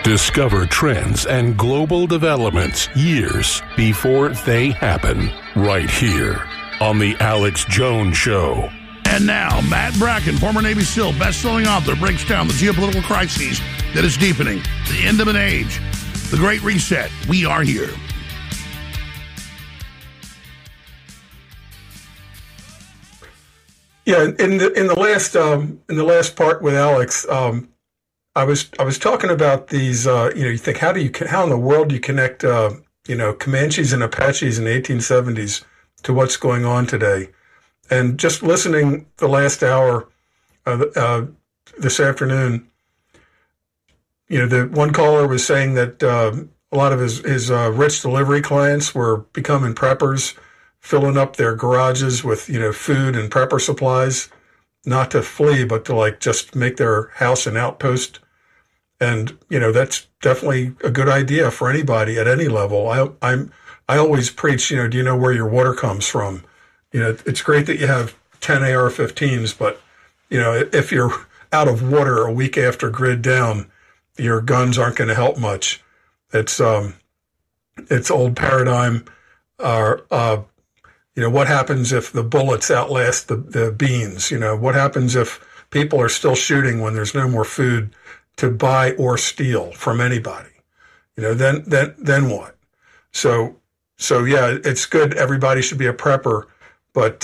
Discover trends and global developments years before they happen, right here on The Alex Jones Show. And now, Matt Bracken, former Navy SEAL, best-selling author, breaks down the geopolitical crises that is deepening, the end of an age, the Great Reset. We are here. Yeah, in the last part with Alex, I was talking about these. You think how in the world do you connect Comanches and Apaches in the 1870s to what's going on today? And just listening the last hour this afternoon, the one caller was saying that a lot of his rich delivery clients were becoming preppers, filling up their garages with food and prepper supplies, not to flee, but to just make their house an outpost. And that's definitely a good idea for anybody at any level. I always preach, do you know where your water comes from? It's great that you have 10 AR-15s, but if you're out of water a week after grid down, your guns aren't going to help much. It's old paradigm. What happens if the bullets outlast the beans? What happens if people are still shooting when there's no more food to buy or steal from anybody? Then what? So yeah, it's good. Everybody should be a prepper, but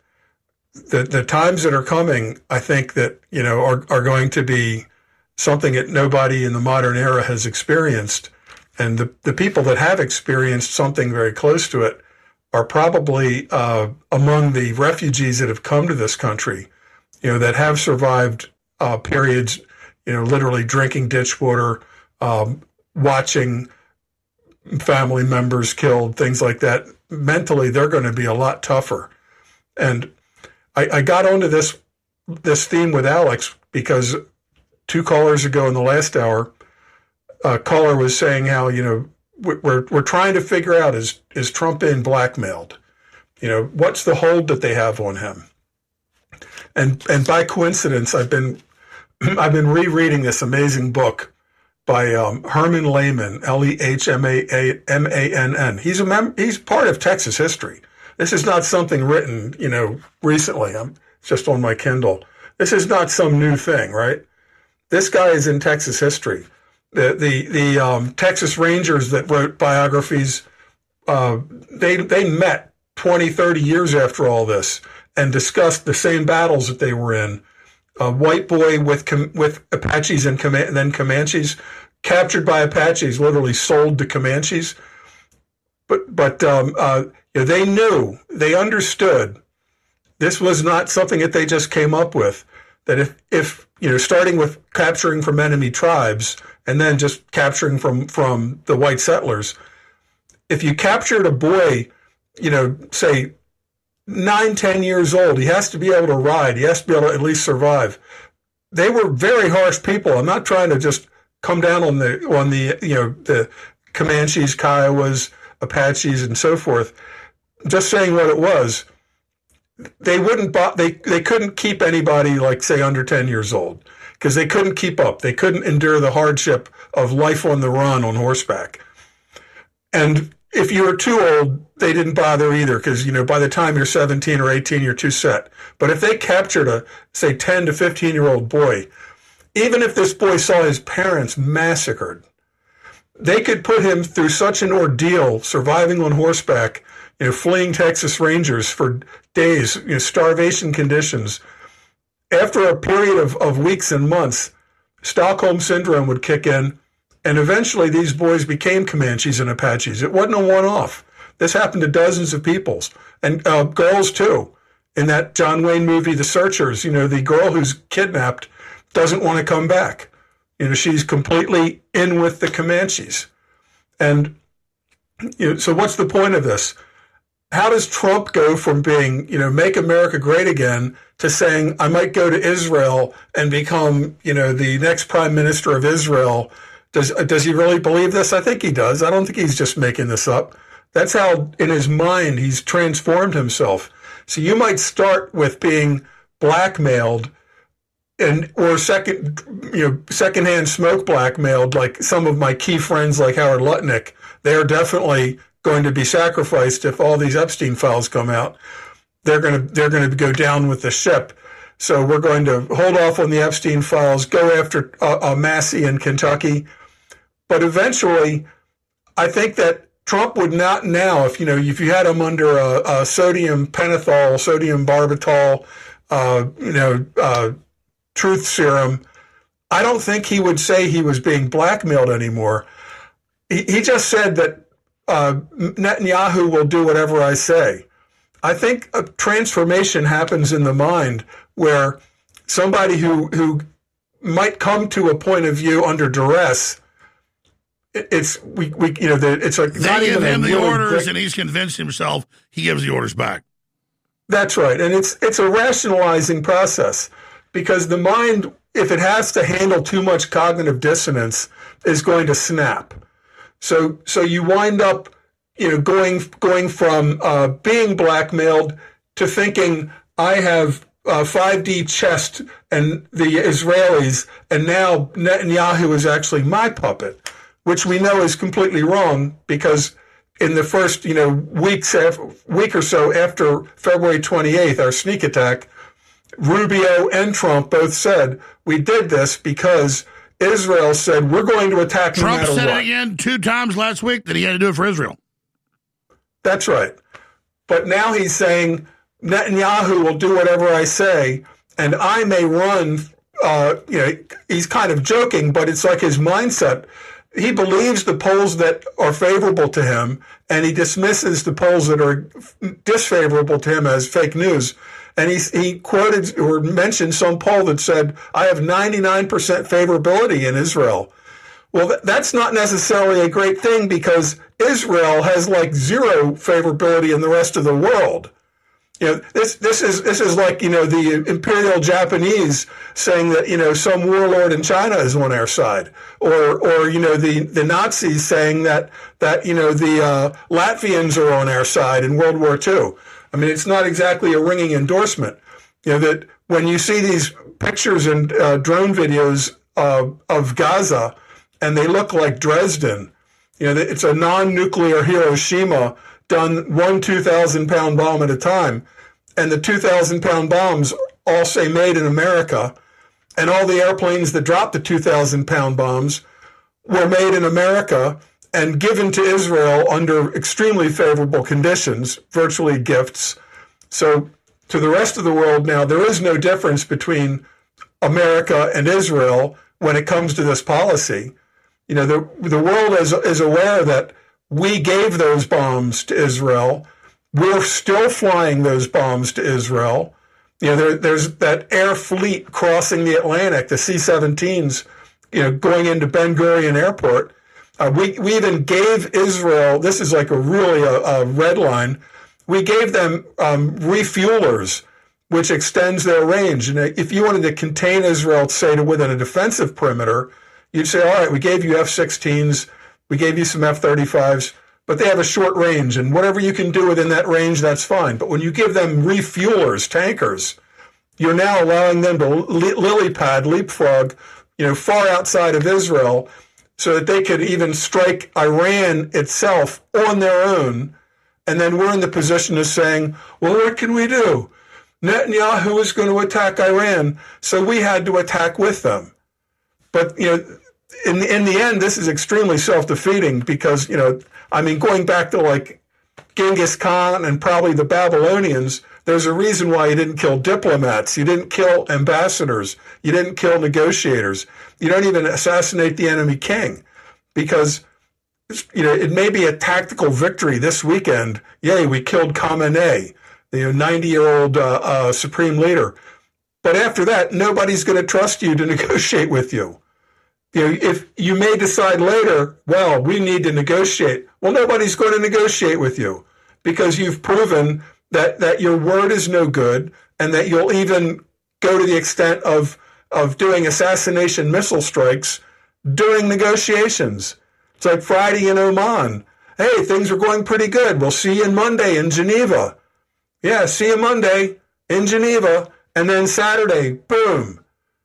the times that are coming, I think that are going to be something that nobody in the modern era has experienced, and the people that have experienced something very close to it are probably among the refugees that have come to this country, that have survived periods, literally drinking ditch water, watching family members killed, things like that. Mentally, they're going to be a lot tougher. And I got onto this theme with Alex because 2 callers ago in the last hour, a caller was saying how, we're trying to figure out, is Trump being blackmailed? What's the hold that they have on him? And by coincidence, I've been rereading this amazing book by Herman Lehman, Lehmann. He's part of Texas history. This is not something written, recently. It's just on my Kindle. This is not some new thing, right? This guy is in Texas history. The Texas Rangers that wrote biographies, they met 20, 30 years after all this and discussed the same battles that they were in. A white boy with Apaches and then Comanches, captured by Apaches, literally sold to Comanches. But they knew, they understood this was not something that they just came up with. That if starting with capturing from enemy tribes and then just capturing from the white settlers, if you captured a boy, say 9, 10 years old, he has to be able to ride. He has to be able to at least survive. They were very harsh people. I'm not trying to just come down on the Comanches, Kiowas, Apaches, and so forth. Just saying what it was. They couldn't keep anybody say under 10 years old because they couldn't keep up. They couldn't endure the hardship of life on the run on horseback. And if you were too old, they didn't bother either because, by the time you're 17 or 18, you're too set. But if they captured a, say, 10 to 15-year-old boy, even if this boy saw his parents massacred, they could put him through such an ordeal, surviving on horseback, fleeing Texas Rangers for days, starvation conditions. After a period of weeks and months, Stockholm Syndrome would kick in, and eventually these boys became Comanches and Apaches. It wasn't a one-off. This happened to dozens of peoples, and girls too. In that John Wayne movie, The Searchers, the girl who's kidnapped doesn't want to come back. She's completely in with the Comanches. And so what's the point of this? How does Trump go from being, make America great again to saying, I might go to Israel and become, the next prime minister of Israel? Does he really believe this? I think he does. I don't think he's just making this up. That's how, in his mind, he's transformed himself. So you might start with being blackmailed or secondhand smoke blackmailed, like some of my key friends like Howard Lutnick. They're definitely going to be sacrificed if all these Epstein files come out. They're going to go down with the ship. So we're going to hold off on the Epstein files, go after Massey in Kentucky. But eventually, I think that Trump would not now, if you had him under a sodium pentothal, sodium barbitol, truth serum, I don't think he would say he was being blackmailed anymore. He just said that Netanyahu will do whatever I say. I think a transformation happens in the mind where somebody who might come to a point of view under duress. It's like they give him the orders, and he's convinced himself he gives the orders back. That's right, and it's a rationalizing process because the mind, if it has to handle too much cognitive dissonance, is going to snap. So you wind up, going from being blackmailed to thinking I have 5D chest and the Israelis, and now Netanyahu is actually my puppet, which we know is completely wrong because in the first week or so after February 28th, our sneak attack, Rubio and Trump both said we did this because Israel said we're going to attack no matter what. Trump said it again 2 times last week that he had to do it for Israel. That's right. But now he's saying Netanyahu will do whatever I say, and I may run. He's kind of joking, but it's like his mindset. He believes the polls that are favorable to him, and he dismisses the polls that are disfavorable to him as fake news. And he quoted or mentioned some poll that said, I have 99% favorability in Israel. Well, that's not necessarily a great thing because Israel has like 0 favorability in the rest of the world. This is like, the imperial Japanese saying that, some warlord in China is on our side, or the Nazis saying that the Latvians are on our side in World War II. I mean, it's not exactly a ringing endorsement. That when you see these pictures and drone videos of Gaza, and they look like Dresden, it's a non-nuclear Hiroshima done 1 2,000-pound bomb at a time. And the 2,000-pound bombs all say made in America. And all the airplanes that dropped the 2,000-pound bombs were made in America and given to Israel under extremely favorable conditions, virtually gifts. So to the rest of the world now, there is no difference between America and Israel when it comes to this policy. The world is aware that we gave those bombs to Israel. We're still flying those bombs to Israel. There's that air fleet crossing the Atlantic, the C-17s, going into Ben Gurion Airport. We even gave Israel, this is like a red line, we gave them refuelers, which extends their range. And if you wanted to contain Israel, say, to within a defensive perimeter, you'd say, all right, we gave you F-16s, we gave you some F-35s, but they have a short range, and whatever you can do within that range, that's fine. But when you give them refuelers, tankers, you're now allowing them to leapfrog, far outside of Israel, so that they could even strike Iran itself on their own. And then we're in the position of saying, well, what can we do? Netanyahu is going to attack Iran, so we had to attack with them. But, in the end, this is extremely self-defeating because, going back to like Genghis Khan and probably the Babylonians, there's a reason why you didn't kill diplomats. You didn't kill ambassadors. You didn't kill negotiators. You don't even assassinate the enemy king because, it may be a tactical victory this weekend. Yay, we killed Khamenei, the 90-year-old supreme leader. But after that, nobody's going to trust you to negotiate with you. If you may decide later, well, we need to negotiate. Well, nobody's going to negotiate with you because you've proven that your word is no good and that you'll even go to the extent of doing assassination missile strikes during negotiations. It's like Friday in Oman. Hey, things are going pretty good. We'll see you on Monday in Geneva. Yeah, see you Monday in Geneva. And then Saturday, boom.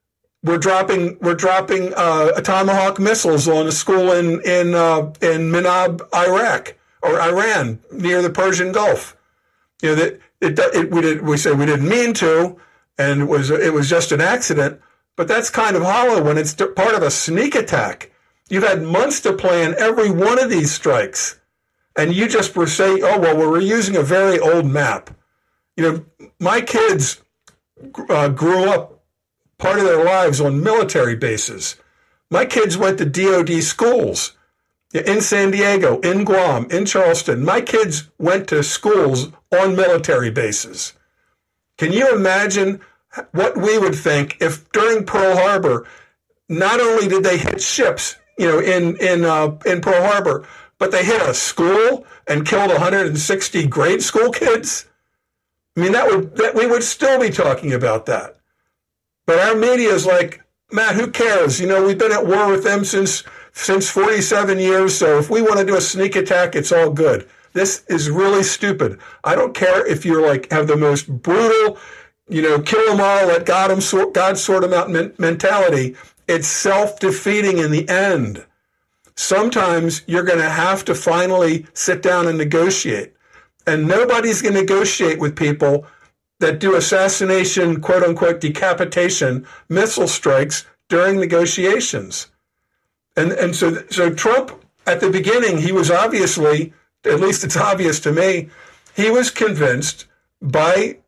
we're dropping Tomahawk missiles on a school in Manab, Iraq or Iran near the Persian Gulf. You know that we say we didn't mean to, and it was just an accident. But that's kind of hollow when it's part of a sneak attack. You've had months to plan every one of these strikes, and you just were saying, "Oh well, we're using a very old map." You know, my kids grew up part of their lives on military bases. My kids went to DoD schools in San Diego, in Guam, in Charleston. My kids went to schools on military bases. Can you imagine what we would think if during Pearl Harbor, not only did they hit ships, you know, in Pearl Harbor, but they hit a school and killed 160 grade school kids? I mean, we would still be talking about that. But our media is like, Matt, who cares? You know, we've been at war with them since 47 years. So if we want to do a sneak attack, it's all good. This is really stupid. I don't care if you're like, have the most brutal, you know, kill them all, let God sort them out mentality. It's self-defeating in the end. Sometimes you're going to have to finally sit down and negotiate. And nobody's going to negotiate with people that do assassination, quote unquote, decapitation, missile strikes during negotiations. And so Trump, at the beginning, he was obviously, at least it's obvious to me, he was convinced by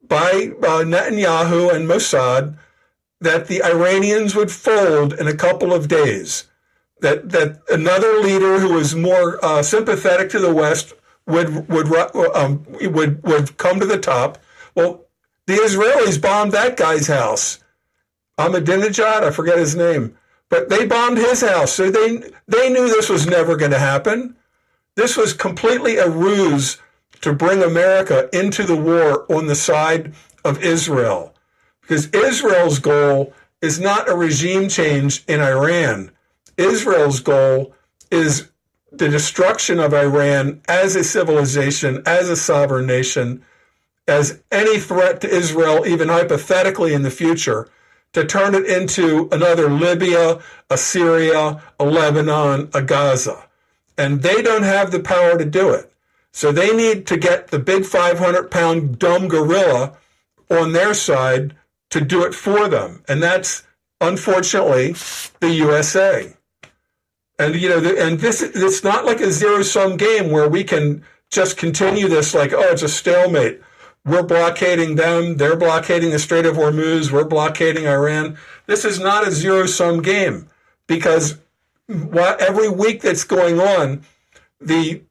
Netanyahu and Mossad that the Iranians would fold in a couple of days, that another leader who was more sympathetic to the West would come to the top. Well, the Israelis bombed that guy's house, Ahmadinejad, I forget his name, but they bombed his house. So they knew this was never going to happen. This was completely a ruse to bring America into the war on the side of Israel, because Israel's goal is not a regime change in Iran. Israel's goal is the destruction of Iran as a civilization, as a sovereign nation, as any threat to Israel, even hypothetically in the future, to turn it into another Libya, a Syria, a Lebanon, a Gaza. And they don't have the power to do it. So they need to get the big 500-pound dumb gorilla on their side to do it for them. And that's, unfortunately, the USA. And, you know, and it's not like a zero-sum game where we can just continue this like, oh, it's a stalemate. We're blockading them. They're blockading the Strait of Hormuz. We're blockading Iran. This is not a zero-sum game, because every week that's going on, the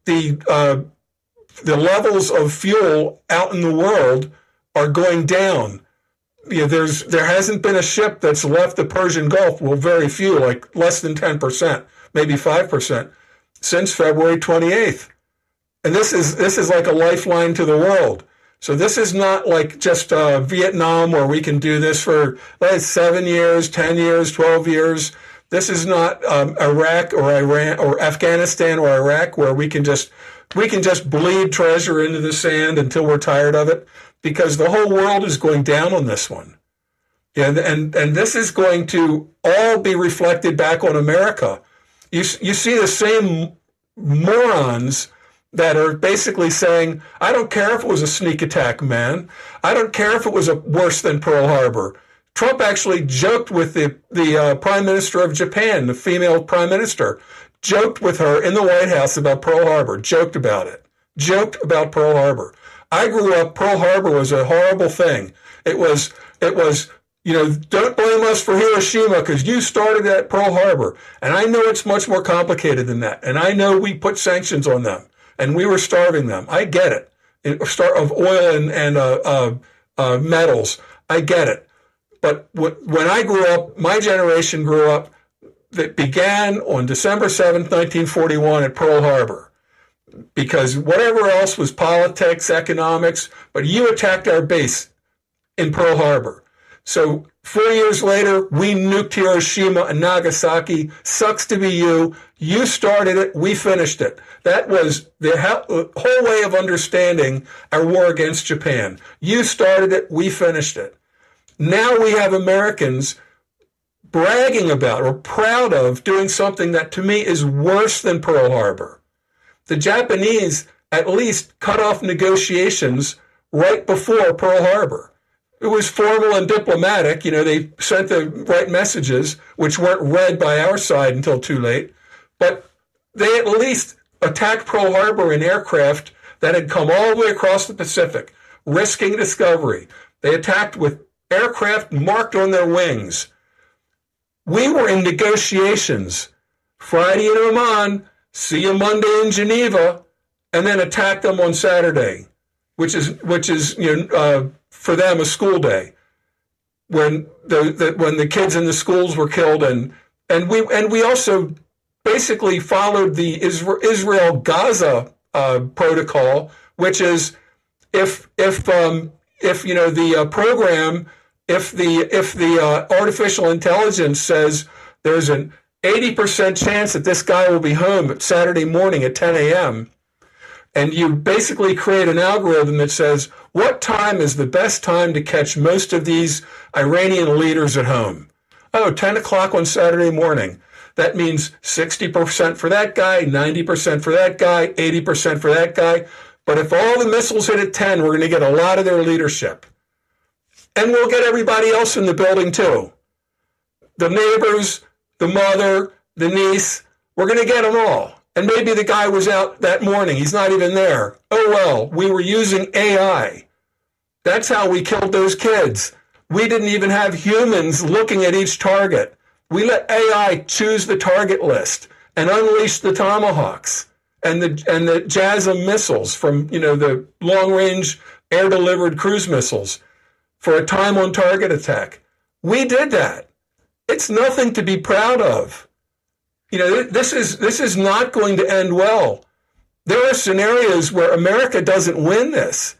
levels of fuel out in the world are going down. You know, there hasn't been a ship that's left the Persian Gulf, well, very few, like less than 10%, maybe 5%, since February 28th. And this is like a lifeline to the world. So this is not like just Vietnam, where we can do this for 7 years, 10 years, 12 years. This is not Iraq or Iran or Afghanistan or Iraq, where we can just bleed treasure into the sand until we're tired of it, because the whole world is going down on this one. And this is going to all be reflected back on America. You see the same morons that are basically saying, I don't care if it was a sneak attack, man. I don't care if it was worse than Pearl Harbor. Trump actually joked with the Prime Minister of Japan, the female Prime Minister, joked with her in the White House about Pearl Harbor, joked about Pearl Harbor. I grew up, Pearl Harbor was a horrible thing. It was, you know, don't blame us for Hiroshima because you started at Pearl Harbor. And I know it's much more complicated than that. And I know we put sanctions on them and we were starving them. I get it. Of oil and metals. I get it. But when I grew up, my generation grew up, that began on December 7th, 1941 at Pearl Harbor. Because whatever else was politics, economics, but you attacked our base in Pearl Harbor. So 4 years later, we nuked Hiroshima and Nagasaki. Sucks to be you. You started it. We finished it. That was the whole way of understanding our war against Japan. You started it. We finished it. Now we have Americans bragging about or proud of doing something that to me is worse than Pearl Harbor. The Japanese at least cut off negotiations right before Pearl Harbor. It was formal and diplomatic. They sent the right messages, which weren't read by our side until too late. But they at least attacked Pearl Harbor in aircraft that had come all the way across the Pacific, risking discovery. They attacked with aircraft marked on their wings. We were in negotiations Friday in Oman, see you Monday in Geneva, and then attack them on Saturday, which is for them a school day, when the kids in the schools were killed, and we also basically followed the Israel-Gaza protocol, which is if the program, if the artificial intelligence says there's an 80% chance that this guy will be home at Saturday morning at 10 a.m., and you basically create an algorithm that says, what time is the best time to catch most of these Iranian leaders at home? 10 o'clock on Saturday morning. That means 60% for that guy, 90% for that guy, 80% for that guy. But if all the missiles hit at 10, we're going to get a lot of their leadership. And we'll get everybody else in the building too. The neighbors, the mother, the niece, we're going to get them all. And maybe the guy was out that morning. He's not even there. Oh, well, we were using AI. That's how we killed those kids. We didn't even have humans looking at each target. We let AI choose the target list and unleash the Tomahawks and the JASSM missiles from, the long-range air-delivered cruise missiles for a time-on-target attack. We did that. It's nothing to be proud of. This is not going to end well. There are scenarios where America doesn't win this.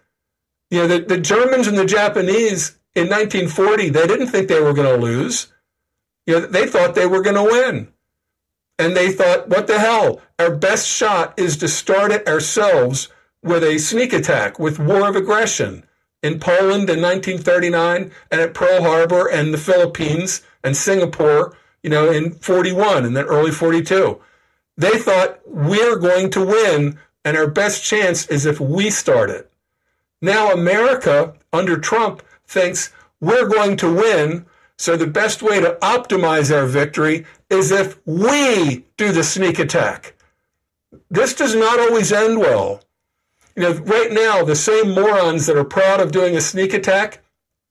The Germans and the Japanese in 1940, they didn't think they were going to lose. They thought they were going to win. And they thought, what the hell? Our best shot is to start it ourselves with a sneak attack, with war of aggression in Poland in 1939 and at Pearl Harbor and the Philippines and Singapore, in 41 and then early 42. They thought we're going to win and our best chance is if we start it. Now America, under Trump, thinks we're going to win, so the best way to optimize our victory is if we do the sneak attack. This does not always end well. Right now, the same morons that are proud of doing a sneak attack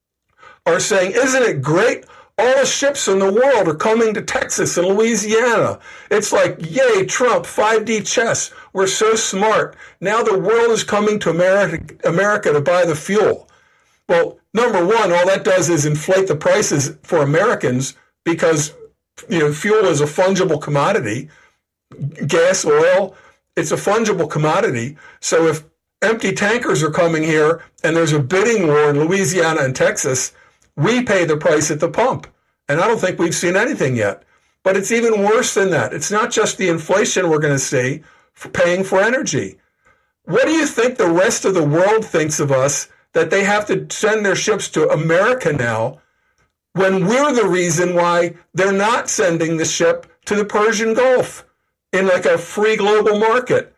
are saying, isn't it great? All the ships in the world are coming to Texas and Louisiana. It's like, yay, Trump, 5D chess. We're so smart. Now the world is coming to America to buy the fuel. Well, number one, all that does is inflate the prices for Americans because, fuel is a fungible commodity. Gas, oil, it's a fungible commodity. So if empty tankers are coming here and there's a bidding war in Louisiana and Texas, we pay the price at the pump. And I don't think we've seen anything yet. But it's even worse than that. It's not just the inflation we're going to see for paying for energy. What do you think the rest of the world thinks of us that they have to send their ships to America now when we're the reason why they're not sending the ship to the Persian Gulf in like a free global market?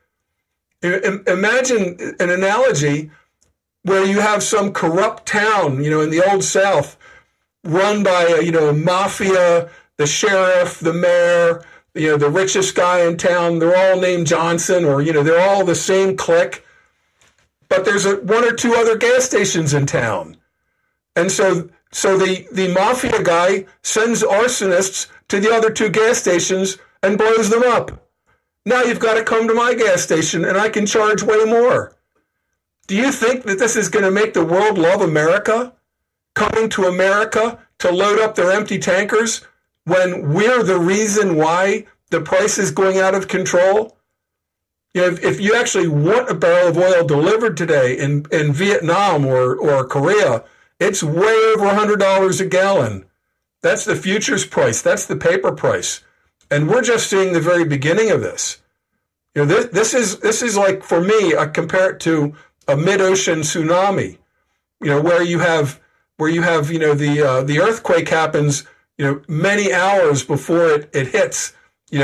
Imagine an analogy where you have some corrupt town, in the Old South, run by a mafia, the sheriff, the mayor, the richest guy in town. They're all named Johnson, or they're all the same clique. But there's one or two other gas stations in town, and so the mafia guy sends arsonists to the other two gas stations and blows them up. Now you've got to come to my gas station, and I can charge way more. Do you think that this is going to make the world love America? Coming to America to load up their empty tankers when we're the reason why the price is going out of control? If you actually want a barrel of oil delivered today in Vietnam or Korea, it's way over $100 a gallon. That's the futures price. That's the paper price. And we're just seeing the very beginning of this. This is like, for me, I compare it to a mid-ocean tsunami, where you have the earthquake happens, many hours before it hits, in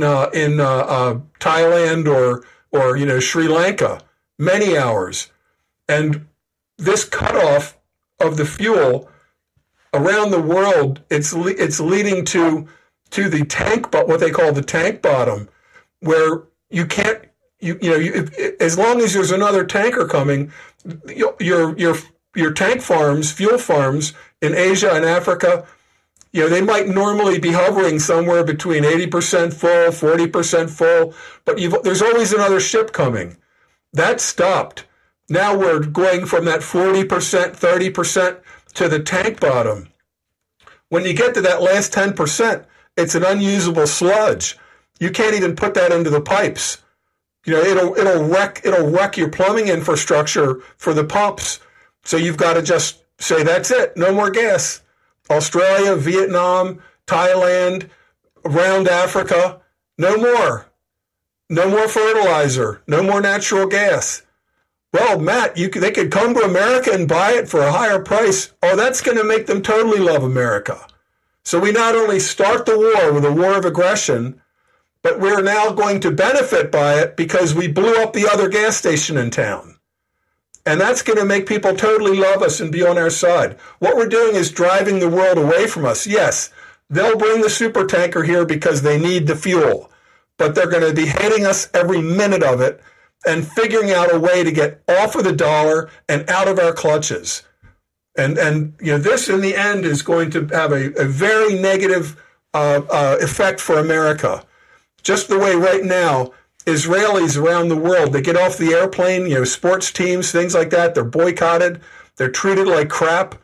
Thailand or Sri Lanka, many hours. And this cutoff of the fuel around the world, it's leading to the tank, but what they call the tank bottom, where you can't, as long as there's another tanker coming, your tank farms, fuel farms in Asia and Africa, they might normally be hovering somewhere between 80% full, 40% full, but there's always another ship coming. That stopped. Now we're going from that 40%, 30% to the tank bottom. When you get to that last 10%, it's an unusable sludge. You can't even put that into the pipes. It'll wreck your plumbing infrastructure for the pumps. So you've got to just say, that's it, no more gas. Australia, Vietnam, Thailand, around Africa, no more. No more fertilizer, no more natural gas. Well, Matt, they could come to America and buy it for a higher price. Oh, that's going to make them totally love America. So we not only start the war with a war of aggression, but we're now going to benefit by it because we blew up the other gas station in town. And that's going to make people totally love us and be on our side. What we're doing is driving the world away from us. Yes, they'll bring the super tanker here because they need the fuel, but they're going to be hating us every minute of it and figuring out a way to get off of the dollar and out of our clutches. And this in the end is going to have a very negative effect for America. Just the way right now, Israelis around the world, they get off the airplane, sports teams, things like that, they're boycotted, they're treated like crap.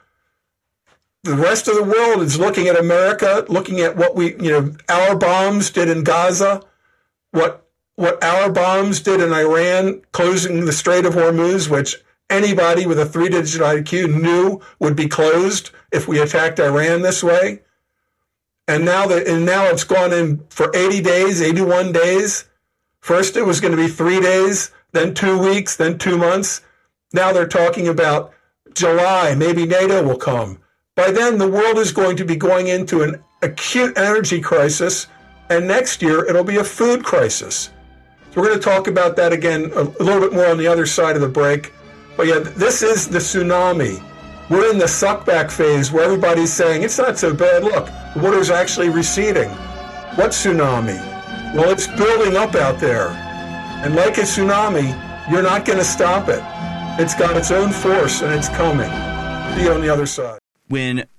The rest of the world is looking at America, looking at what our bombs did in Gaza, what our bombs did in Iran, closing the Strait of Hormuz, which anybody with a 3-digit IQ knew would be closed if we attacked Iran this way. And now it's gone in for 80 days, 81 days. First it was going to be 3 days, then 2 weeks, then 2 months. Now they're talking about July, maybe NATO will come. By then, the world is going to be going into an acute energy crisis, and next year it'll be a food crisis. So we're going to talk about that again a little bit more on the other side of the break. But yeah, this is the tsunami. We're in the suckback phase where everybody's saying, it's not so bad. Look, the water's actually receding. What tsunami? Well, it's building up out there. And like a tsunami, you're not going to stop it. It's got its own force, and it's coming. See you on the other side. When